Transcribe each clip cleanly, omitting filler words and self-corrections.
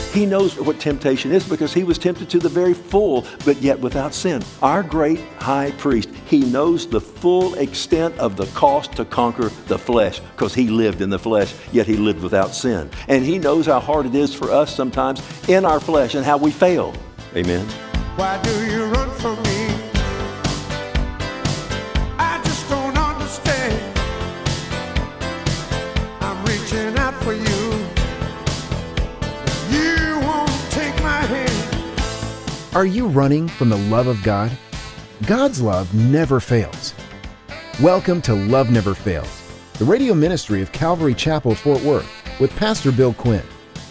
He knows what temptation is because he was tempted to the very full, but yet without sin. Our great high priest, he knows the full extent of the cost to conquer the flesh because he lived in the flesh, yet he lived without sin. And he knows how hard it is for us sometimes in our flesh and how we fail. Amen. Why do you run from me? I just don't understand. I'm reaching out for you. You won't take my hand. Are you running from the love of God? God's love never fails. Welcome to Love Never Fails, the radio ministry of Calvary Chapel, Fort Worth, with Pastor Bill Quinn.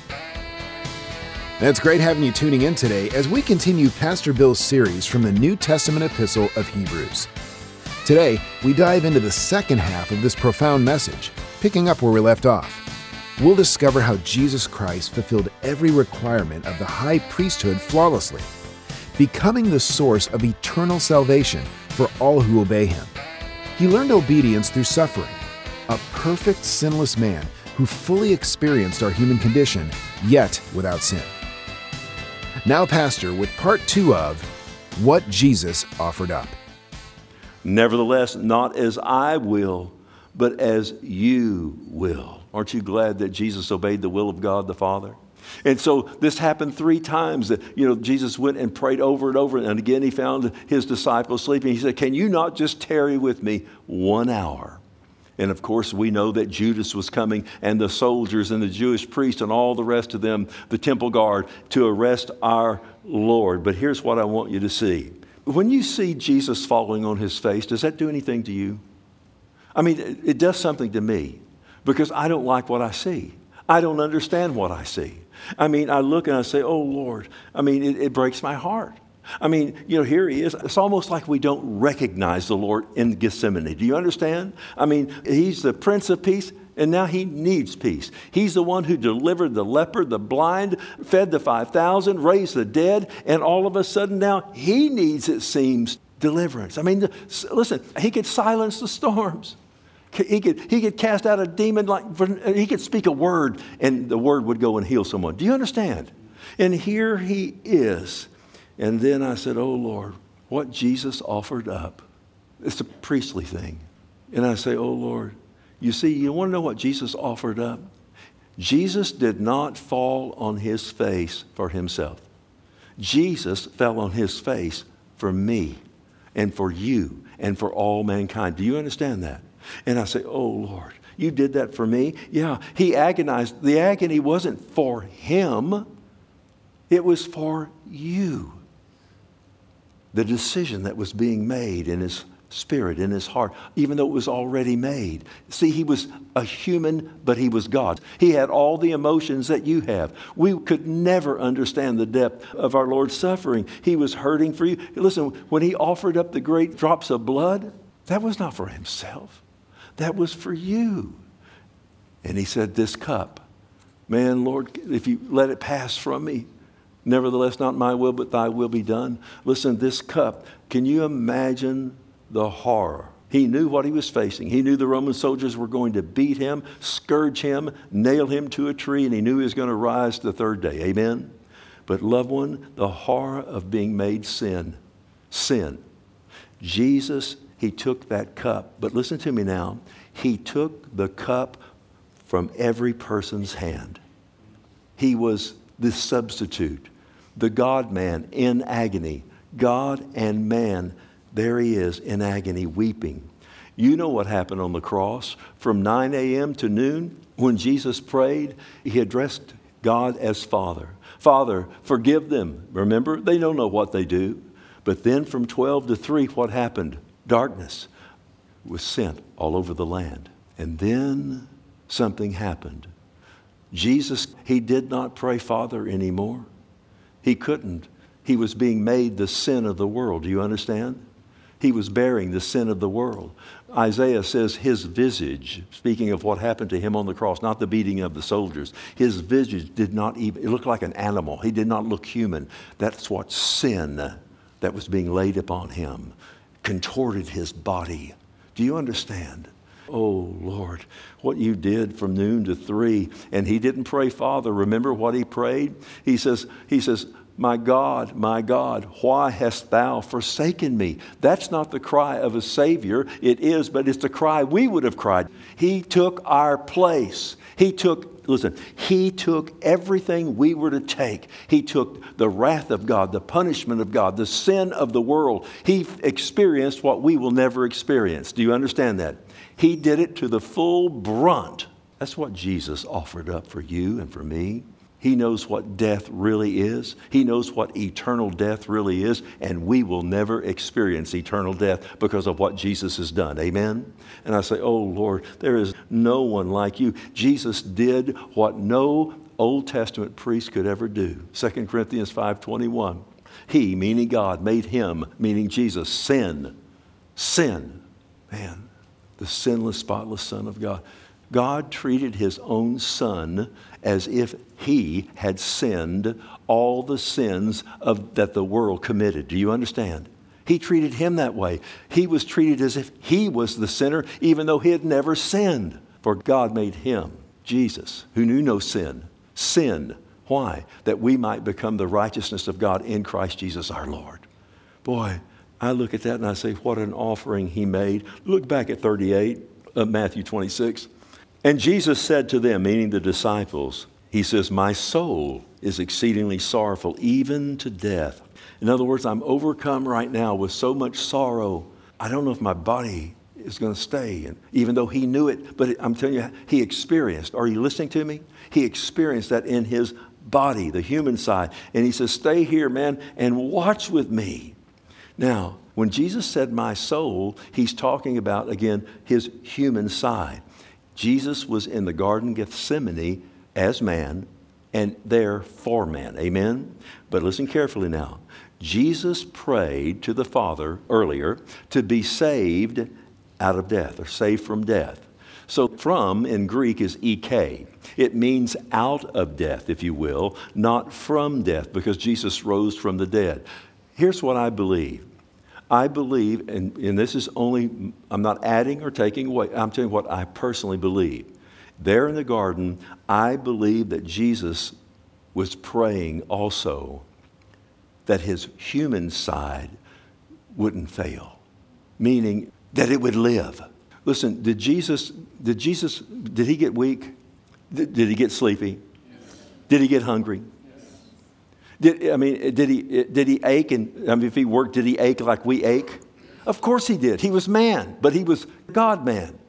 It's great having you tuning in today as we continue Pastor Bill's series from the New Testament epistle of Hebrews. Today, we dive into the second half of this profound message, picking up where we left off. We'll discover how Jesus Christ fulfilled every requirement of the high priesthood flawlessly, becoming the source of eternal salvation for all who obey him. He learned obedience through suffering, a perfect sinless man who fully experienced our human condition, yet without sin. Now, Pastor, with part 2 of What Jesus Offered Up. Nevertheless, not as I will, but as you will. Aren't you glad that Jesus obeyed the will of God the Father? And so this happened 3 times. Jesus went and prayed over and over. And again, he found his disciples sleeping. He said, can you not just tarry with me 1 hour? And of course, we know that Judas was coming and the soldiers and the Jewish priests and all the rest of them, the temple guard, to arrest our Lord. But here's what I want you to see. When you see Jesus falling on his face, does that do anything to you? I mean, it does something to me because I don't like what I see. I don't understand what I see. I mean, I look and I say, oh, Lord. I mean, it breaks my heart. I mean, here he is. It's almost like we don't recognize the Lord in Gethsemane. Do you understand? I mean, he's the Prince of Peace, and now he needs peace. He's the one who delivered the leper, the blind, fed the 5,000, raised the dead, and all of a sudden now he needs, it seems, deliverance. I mean, listen, he could silence the storms. He could cast out a demon, he could speak a word, and the word would go and heal someone. Do you understand? And here he is. And then I said, oh, Lord, what Jesus offered up. It's a priestly thing. And I say, oh, Lord, you see, you want to know what Jesus offered up? Jesus did not fall on his face for himself. Jesus fell on his face for me and for you and for all mankind. Do you understand that? And I say, oh, Lord, you did that for me? Yeah, he agonized. The agony wasn't for him. It was for you. The decision that was being made in his spirit, in his heart, even though it was already made. See, he was a human, but he was God. He had all the emotions that you have. We could never understand the depth of our Lord's suffering. He was hurting for you. Listen, when he offered up the great drops of blood, that was not for himself. That was for you. And he said, this cup, man, Lord, if you let it pass from me, nevertheless, not my will, but thy will be done. Listen, this cup, can you imagine the horror? He knew what he was facing. He knew the Roman soldiers were going to beat him, scourge him, nail him to a tree, and he knew he was going to rise the 3rd day. Amen? But loved one, the horror of being made sin. Jesus, he took that cup. But listen to me now. He took the cup from every person's hand. He was the substitute. The God-man in agony. God and man, there he is in agony, weeping. You know what happened on the cross. From 9 a.m. to noon, when Jesus prayed, he addressed God as Father. Father, forgive them. Remember, they don't know what they do. But then from 12 to 3, what happened? Darkness was sent all over the land. And then something happened. Jesus, he did not pray Father anymore. He couldn't. He was being made the sin of the world. Do you understand? He was bearing the sin of the world. Isaiah says his visage, speaking of what happened to him on the cross, not the beating of the soldiers, his visage did not even, it looked like an animal. He did not look human. That's what sin that was being laid upon him contorted his body. Do you understand? Oh, Lord, what you did from noon to 3. And he didn't pray, Father. Remember what he prayed? He says, my God, why hast thou forsaken me? That's not the cry of a Savior. It is, but it's the cry we would have cried. He took our place. He took everything we were to take. He took the wrath of God, the punishment of God, the sin of the world. He experienced what we will never experience. Do you understand that? He did it to the full brunt. That's what Jesus offered up for you and for me. He knows what death really is. He knows what eternal death really is, and we will never experience eternal death because of what Jesus has done. Amen? And I say, oh, Lord, there is no one like you. Jesus did what no Old Testament priest could ever do. 2 Corinthians 5:21. He, meaning God, made him, meaning Jesus, sin. Man, the sinless, spotless Son of God. God treated his own Son as if he had sinned all the sins that the world committed. Do you understand? He treated him that way. He was treated as if he was the sinner, even though he had never sinned. For God made him, Jesus, who knew no sin. Why? That we might become the righteousness of God in Christ Jesus our Lord. Boy, I look at that and I say, what an offering he made. Look back at 38 of Matthew 26. And Jesus said to them, meaning the disciples, he says, my soul is exceedingly sorrowful, even to death. In other words, I'm overcome right now with so much sorrow. I don't know if my body is going to stay. And even though he knew it, but I'm telling you, he experienced. Are you listening to me? He experienced that in his body, the human side. And he says, stay here, man, and watch with me. Now, when Jesus said my soul, he's talking about, again, his human side. Jesus was in the Garden of Gethsemane as man and there for man. Amen? But listen carefully now. Jesus prayed to the Father earlier to be saved out of death or saved from death. So from in Greek is ek. It means out of death, if you will, not from death, because Jesus rose from the dead. Here's what I believe. I believe, and this is only, I'm not adding or taking away, I'm telling you what I personally believe. There in the garden, I believe that Jesus was praying also that his human side wouldn't fail, meaning that it would live. Listen, did he get weak? Did he get sleepy? Yes. Did he get hungry? Did he ache? If he worked, did he ache like we ache? Of course he did. He was man, but he was God-man.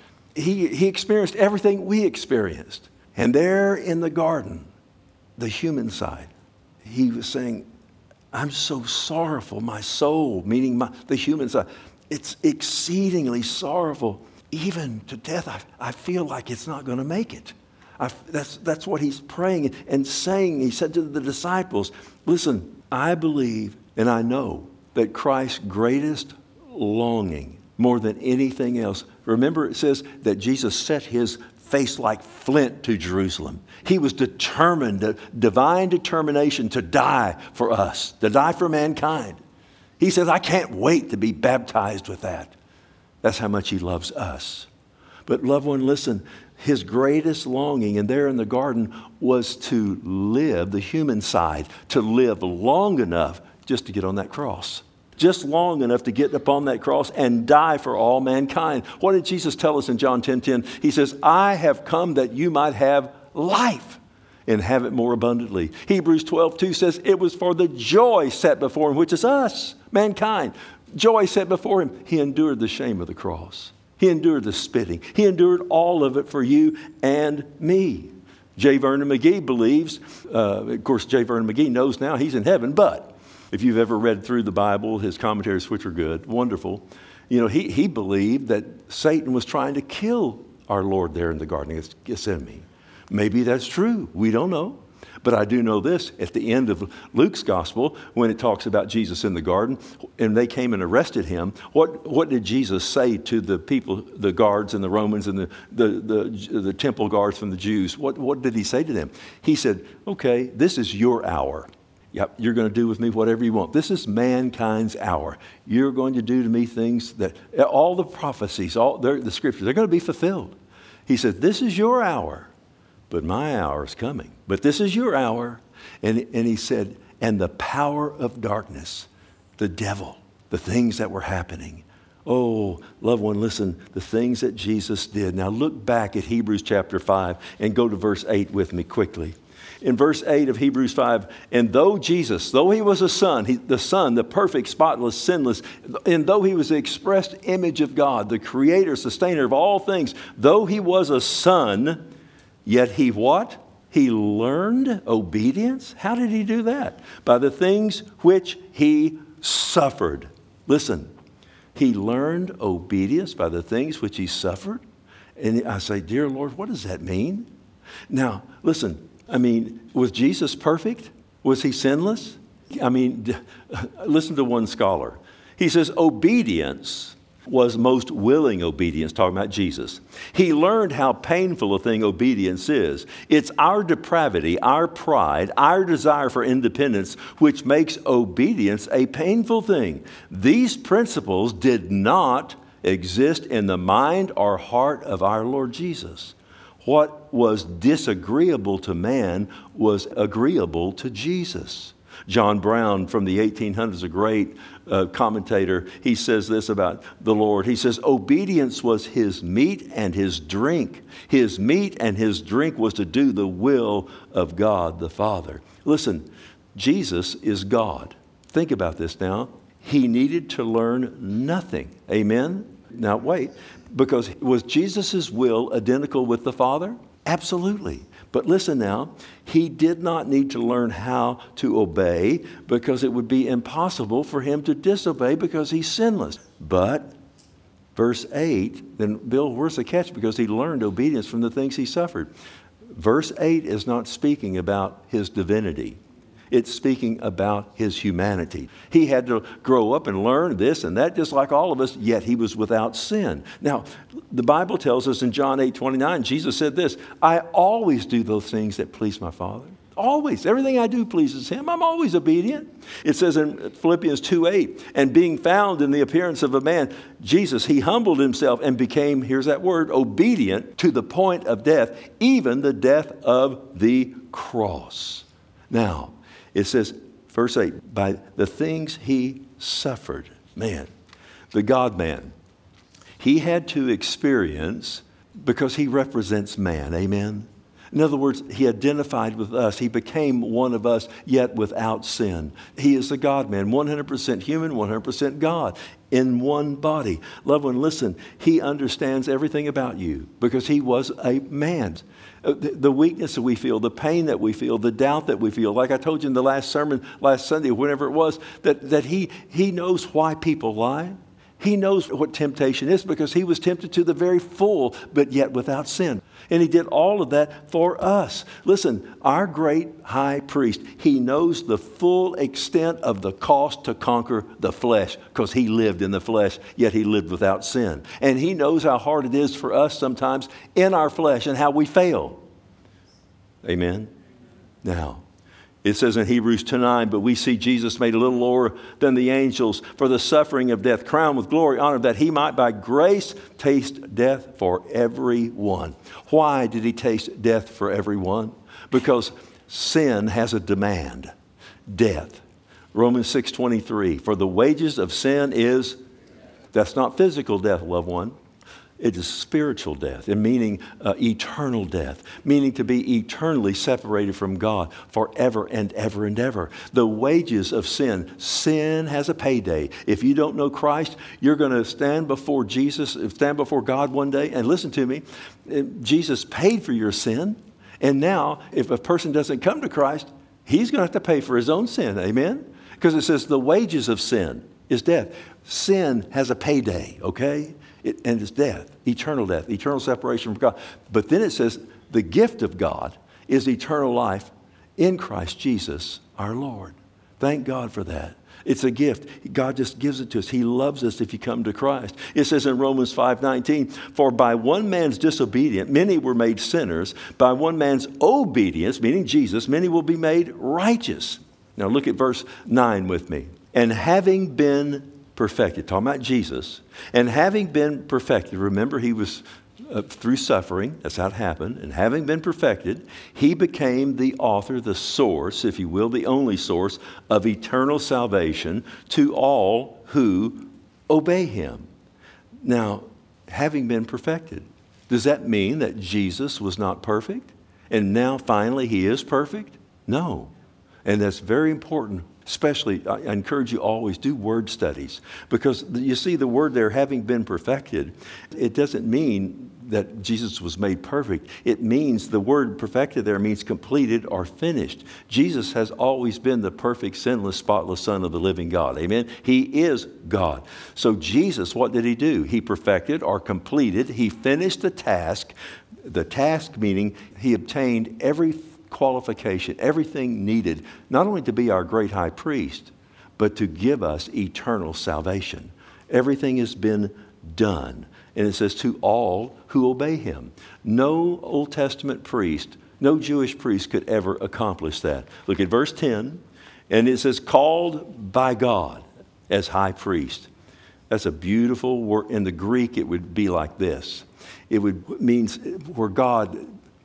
He experienced everything we experienced. And there in the garden, the human side, he was saying, I'm so sorrowful, my soul, meaning the human side. It's exceedingly sorrowful. Even to death, I feel like it's not going to make it. That's what he's praying and saying. He said to the disciples, listen, I believe and I know that Christ's greatest longing, more than anything else, remember it says that Jesus set his face like flint to Jerusalem. He was determined, a divine determination to die for us, to die for mankind. He says, I can't wait to be baptized with that. That's how much he loves us. But loved one, listen, his greatest longing, and there in the garden, was to live, the human side, to live long enough just to get on that cross. Just long enough to get upon that cross and die for all mankind. What did Jesus tell us in John 10:10? He says, I have come that you might have life and have it more abundantly. Hebrews 12:2 says, it was for the joy set before him, which is us, mankind. Joy set before him. He endured the shame of the cross. He endured the spitting. He endured all of it for you and me. J. Vernon McGee believes, of course, J. Vernon McGee knows now he's in heaven, but if you've ever read through the Bible, his commentaries, which are good, wonderful, he believed that Satan was trying to kill our Lord there in the Garden of Gethsemane. Maybe that's true. We don't know. But I do know this, at the end of Luke's gospel, when it talks about Jesus in the garden, and they came and arrested him, what did Jesus say to the people, the guards and the Romans and the temple guards from the Jews? What did he say to them? He said, okay, this is your hour. Yep, you're going to do with me whatever you want. This is mankind's hour. You're going to do to me things that all the prophecies, all the scriptures, they're going to be fulfilled. He said, this is your hour, but my hour is coming. But this is your hour. And he said, and the power of darkness, the devil, the things that were happening. Oh, loved one, listen, the things that Jesus did. Now look back at Hebrews chapter 5 and go to verse 8 with me quickly. In verse 8 of Hebrews 5, and though Jesus, though he was a son, the perfect, spotless, sinless, and though he was the expressed image of God, the creator, sustainer of all things, though he was a son, yet he what? He learned obedience. How did he do that? By the things which he suffered. Listen, he learned obedience by the things which he suffered. And I say, dear Lord, what does that mean? Now, listen, I mean, was Jesus perfect? Was he sinless? I mean, listen to one scholar. He says obedience was most willing obedience, talking about Jesus. He learned how painful a thing obedience is. It's our depravity, our pride, our desire for independence, which makes obedience a painful thing. These principles did not exist in the mind or heart of our Lord Jesus. What was disagreeable to man was agreeable to Jesus. John Brown from the 1800s, a great commentator, he says this about the Lord. He says, obedience was his meat and his drink. His meat and his drink was to do the will of God the Father. Listen, Jesus is God. Think about this now. He needed to learn nothing. Amen? Now wait. Because was Jesus' will identical with the Father? Absolutely. But listen now, he did not need to learn how to obey because it would be impossible for him to disobey because he's sinless. But verse 8, then Bill, where's the catch? Because he learned obedience from the things he suffered. Verse 8 is not speaking about his divinity. It's speaking about his humanity. He had to grow up and learn this and that, just like all of us, yet he was without sin. Now, the Bible tells us in John 8:29, Jesus said this, I always do those things that please my Father. Always. Everything I do pleases him. I'm always obedient. It says in Philippians 2:8, and being found in the appearance of a man, Jesus, he humbled himself and became, here's that word, obedient to the point of death, even the death of the cross. Now, it says, verse 8, by the things he suffered. Man, the God-man, he had to experience because he represents man. Amen? In other words, he identified with us. He became one of us, yet without sin. He is the God-man, 100% human, 100% God, in one body. Loved one, listen, he understands everything about you because he was a man. The weakness that we feel, the pain that we feel, the doubt that we feel. Like I told you in the last sermon last Sunday, whenever it was, that he knows why people lie. He knows what temptation is because he was tempted to the very full, but yet without sin. And he did all of that for us. Listen, our great high priest, he knows the full extent of the cost to conquer the flesh because he lived in the flesh, yet he lived without sin. And he knows how hard it is for us sometimes in our flesh and how we fail. Amen? Now, it says in Hebrews 2:9, but we see Jesus made a little lower than the angels for the suffering of death, crowned with glory, honor, that he might by grace taste death for everyone. Why did he taste death for everyone? Because sin has a demand, death. Romans 6:23, for the wages of sin is, that's not physical death, loved one. It is spiritual death, and meaning eternal death, meaning to be eternally separated from God forever and ever and ever. The wages of sin, sin has a payday. If you don't know Christ, you're going to stand before Jesus, stand before God one day, and listen to me, Jesus paid for your sin, and now if a person doesn't come to Christ, he's going to have to pay for his own sin, amen? Because it says the wages of sin is death. Sin has a payday, okay? And it's death, eternal separation from God. But then it says the gift of God is eternal life in Christ Jesus our Lord. Thank God for that. It's a gift. God just gives it to us. He loves us if you come to Christ. It says in Romans 5:19, for by one man's disobedience, many were made sinners. By one man's obedience, meaning Jesus, many will be made righteous. Now look at verse 9 with me. And having been perfected, talking about Jesus, and having been perfected, remember he was through suffering, that's how it happened, and having been perfected, he became the author, the source, if you will, the only source of eternal salvation to all who obey him. Now, having been perfected, does that mean that Jesus was not perfect? And now finally he is perfect? No. And that's very important. Especially, I encourage you always do word studies, because you see the word there, having been perfected, it doesn't mean that Jesus was made perfect. It means the word perfected there means completed or finished. Jesus has always been the perfect, sinless, spotless Son of the living God. Amen? He is God. So Jesus, what did he do? He perfected or completed. He finished the task meaning he obtained every qualification, everything needed, not only to be our great high priest, but to give us eternal salvation. Everything has been done. And it says, to all who obey him. No Old Testament priest, no Jewish priest could ever accomplish that. Look at verse 10, and it says, called by God as high priest. That's a beautiful word. In the Greek, it would be like this. It means where God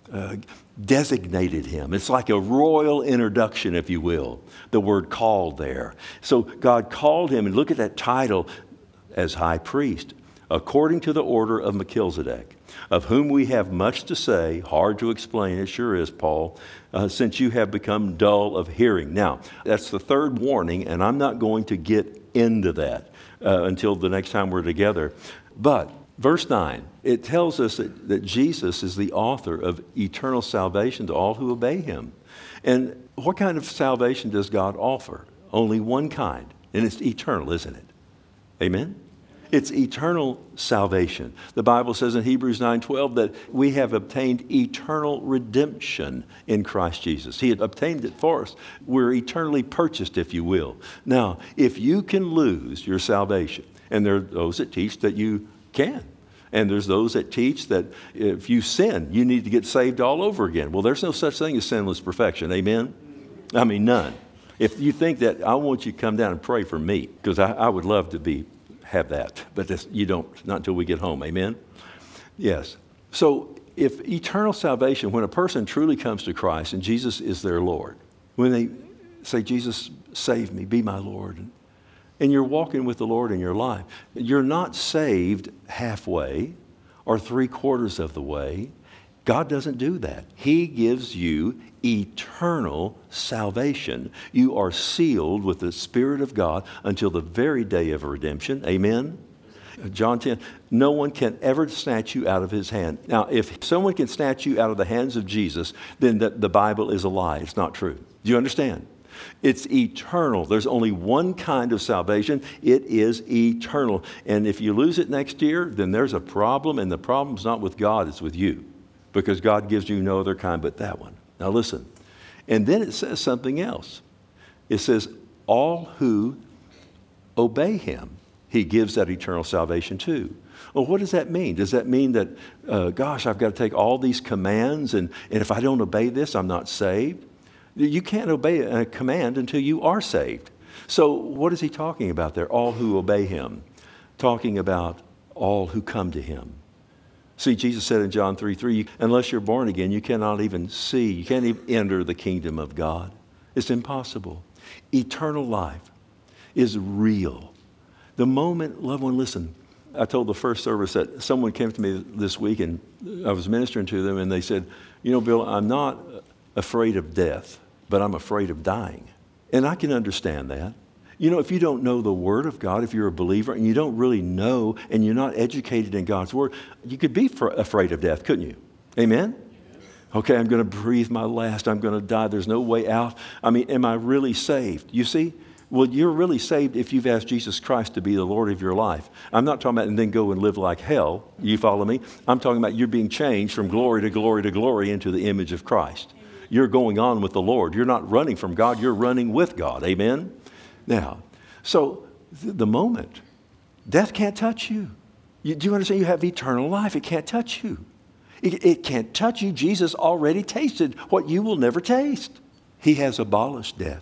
designated him. It's like a royal introduction, if you will, the word called there. So God called him, and look at that title, as high priest, according to the order of Melchizedek, of whom we have much to say, hard to explain, it sure is, Paul, since you have become dull of hearing. Now, that's the third warning, and I'm not going to get into that until the next time we're together. But verse 9, it tells us that Jesus is the author of eternal salvation to all who obey him. And what kind of salvation does God offer? Only one kind, and it's eternal, isn't it? Amen? It's eternal salvation. The Bible says in Hebrews 9:12 that we have obtained eternal redemption in Christ Jesus. He had obtained it for us. We're eternally purchased, if you will. Now, if you can lose your salvation, and there are those that teach that you can, and there's those that teach that if you sin, you need to get saved all over again. Well, there's no such thing as sinless perfection. Amen? I mean, none. If you think that, I want you to come down and pray for me, because I would love to have that, but you don't, not until we get home. Amen? Yes. So if eternal salvation, when a person truly comes to Christ and Jesus is their Lord, when they say, Jesus, save me, be my Lord, and you're walking with the Lord in your life, you're not saved halfway or 3/4 of the way. God doesn't do that. He gives you eternal salvation. You are sealed with the Spirit of God until the very day of redemption. Amen? John 10, no one can ever snatch you out of his hand. Now, if someone can snatch you out of the hands of Jesus, then the Bible is a lie. It's not true. Do you understand? It's eternal. There's only one kind of salvation. It is eternal. And if you lose it next year, then there's a problem, and the problem's not with God, it's with you. Because God gives you no other kind but that one. Now listen. And then it says something else. It says, all who obey him, he gives that eternal salvation to. Well, what does that mean? Does that mean that, gosh, I've got to take all these commands, and if I don't obey this, I'm not saved? You can't obey a command until you are saved. So what is he talking about there? All who obey him. Talking about all who come to him. See, Jesus said in John 3:3, unless you're born again, you cannot even see, you can't even enter the kingdom of God. It's impossible. Eternal life is real. The moment, loved one, listen, I told the first service that someone came to me this week and I was ministering to them, and they said, you know, Bill, I'm not afraid of death, but I'm afraid of dying. And I can understand that. You know, if you don't know the Word of God, if you're a believer and you don't really know and you're not educated in God's Word, you could be afraid of death, couldn't you? Amen? Okay, I'm going to breathe my last. I'm going to die. There's no way out. I mean, am I really saved? You see? Well, you're really saved if you've asked Jesus Christ to be the Lord of your life. I'm not talking about and then go and live like hell. You follow me? I'm talking about you're being changed from glory to glory to glory into the image of Christ. You're going on with the Lord. You're not running from God. You're running with God. Amen? Now, so the moment, death can't touch you. Do you understand? You have eternal life. It can't touch you. It can't touch you. Jesus already tasted what you will never taste. He has abolished death.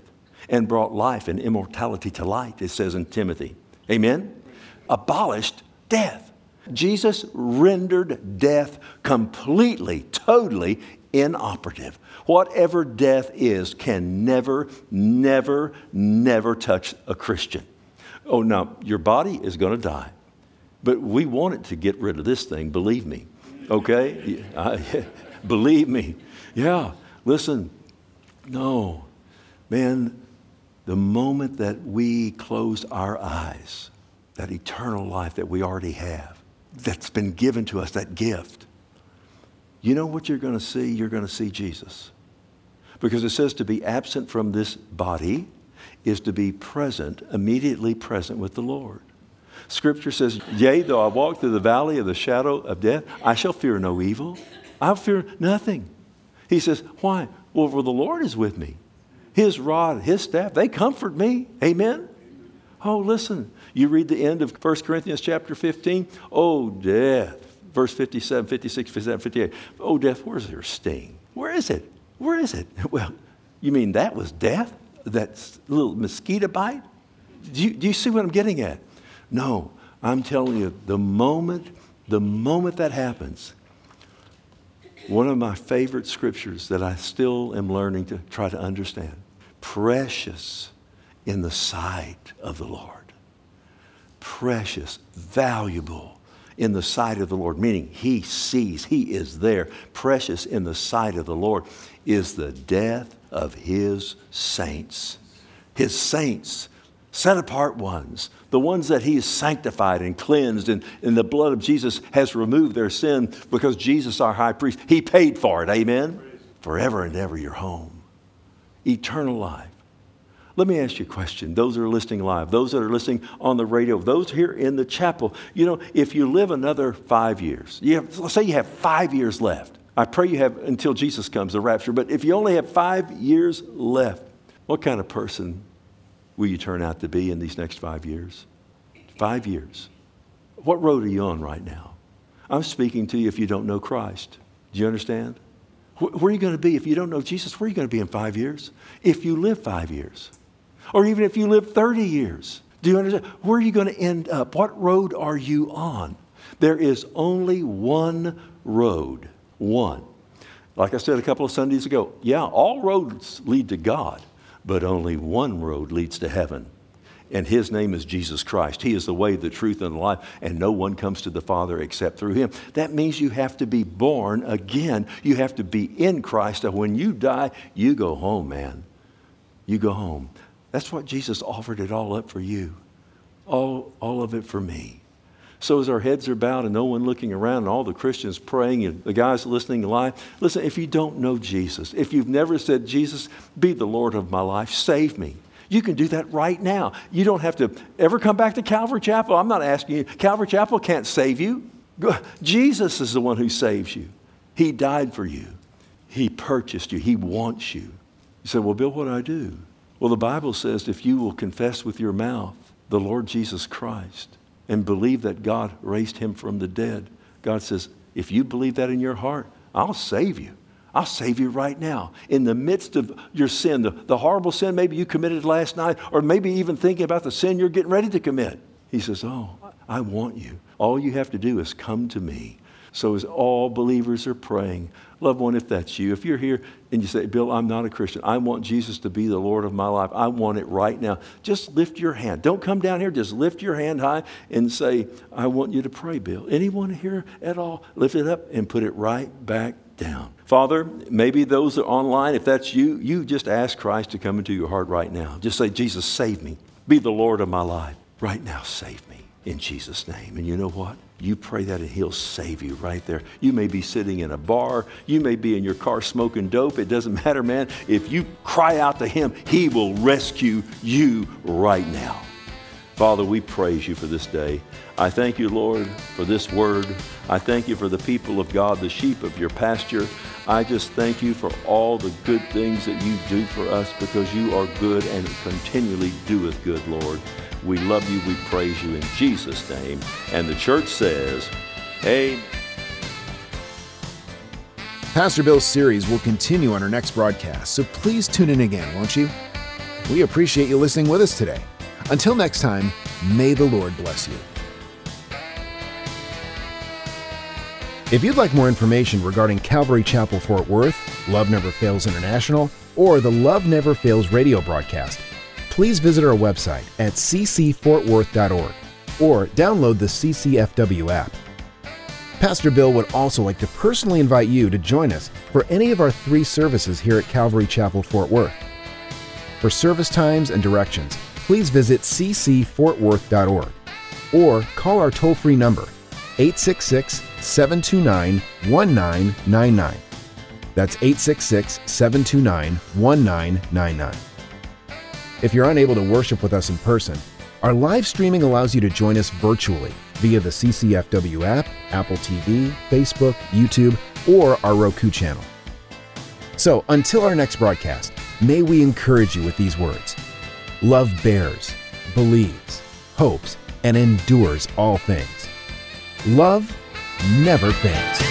and brought life and immortality to light, it says in Timothy. Amen? Abolished death. Jesus rendered death completely, totally inoperative. Whatever death is can never, never, never touch a Christian. Oh, now, your body is going to die, but we want it to get rid of this thing, believe me. Okay? Believe me. Yeah, listen. No, man, the moment that we close our eyes, that eternal life that we already have, that's been given to us, that gift, you know what you're going to see? You're going to see Jesus. Because it says to be absent from this body is to be present, immediately present with the Lord. Scripture says, yea, though I walk through the valley of the shadow of death, I shall fear no evil. I'll fear nothing. He says, why? Well, for the Lord is with me. His rod, his staff, they comfort me. Amen? Oh, listen. You read the end of 1 Corinthians chapter 15. Oh, death. Verse 57, 56, 57, 58. Oh, death, where's your sting? Where is it? Where is it? Well, you mean that was death? That little mosquito bite? Do you see what I'm getting at? No, I'm telling you, the moment that happens, one of my favorite scriptures that I still am learning to try to understand, precious in the sight of the Lord. Precious, valuable in the sight of the Lord, meaning he sees, he is there. Precious in the sight of the Lord is the death of his saints. His saints, set apart ones, the ones that he has sanctified and cleansed, and the blood of Jesus has removed their sin because Jesus, our high priest, he paid for it. Amen? Forever and ever you're home. Eternal life. Let me ask you a question. Those that are listening live, those that are listening on the radio, those here in the chapel, you know, if you live another 5 years, let's say you have 5 years left. I pray you have until Jesus comes, the rapture. But if you only have 5 years left, what kind of person will you turn out to be in these next 5 years? 5 years. What road are you on right now? I'm speaking to you if you don't know Christ. Do you understand? Where are you going to be if you don't know Jesus? Where are you going to be in 5 years? If you live 5 years. Or even if you live 30 years. Do you understand? Where are you going to end up? What road are you on? There is only one road. One. Like I said a couple of Sundays ago, yeah, all roads lead to God, but only one road leads to heaven. And his name is Jesus Christ. He is the way, the truth, and the life, and no one comes to the Father except through him. That means you have to be born again. You have to be in Christ. And when you die, you go home, man. You go home. That's what Jesus offered it all up for you. All of it for me. So as our heads are bowed and no one looking around and all the Christians praying and the guys listening live, listen, if you don't know Jesus, if you've never said, Jesus, be the Lord of my life, save me. You can do that right now. You don't have to ever come back to Calvary Chapel. I'm not asking you. Calvary Chapel can't save you. Jesus is the one who saves you. He died for you. He purchased you. He wants you. You say, well, Bill, what do I do? Well, the Bible says if you will confess with your mouth the Lord Jesus Christ and believe that God raised him from the dead, God says, if you believe that in your heart, I'll save you. I'll save you right now. In the midst of your sin, the horrible sin maybe you committed last night, or maybe even thinking about the sin you're getting ready to commit. He says, oh, I want you. All you have to do is come to me. So as all believers are praying, loved one, if that's you, if you're here and you say, Bill, I'm not a Christian. I want Jesus to be the Lord of my life. I want it right now. Just lift your hand. Don't come down here. Just lift your hand high and say, I want you to pray, Bill. Anyone here at all? Lift it up and put it right back down. Father, maybe those that are online, if that's you, you just ask Christ to come into your heart right now. Just say, Jesus, save me. Be the Lord of my life. Right now, save me in Jesus' name. And you know what? You pray that and he'll save you right there. You may be sitting in a bar. You may be in your car smoking dope. It doesn't matter, man. If you cry out to him, he will rescue you right now. Father, we praise you for this day. I thank you, Lord, for this word. I thank you for the people of God, the sheep of your pasture. I just thank you for all the good things that you do for us because you are good and continually doeth good, Lord. We love you. We praise you in Jesus' name. And the church says, amen. Pastor Bill's series will continue on our next broadcast, so please tune in again, won't you? We appreciate you listening with us today. Until next time, may the Lord bless you. If you'd like more information regarding Calvary Chapel Fort Worth, Love Never Fails International, or the Love Never Fails radio broadcast, please visit our website at ccfortworth.org or download the CCFW app. Pastor Bill would also like to personally invite you to join us for any of our 3 services here at Calvary Chapel Fort Worth. For service times and directions, please visit ccfortworth.org or call our toll-free number, 866-729-1999. That's 866-729-1999. If you're unable to worship with us in person, our live streaming allows you to join us virtually via the CCFW app, Apple TV, Facebook, YouTube, or our Roku channel. So until our next broadcast, may we encourage you with these words. Love bears, believes, hopes, and endures all things. Love never fails.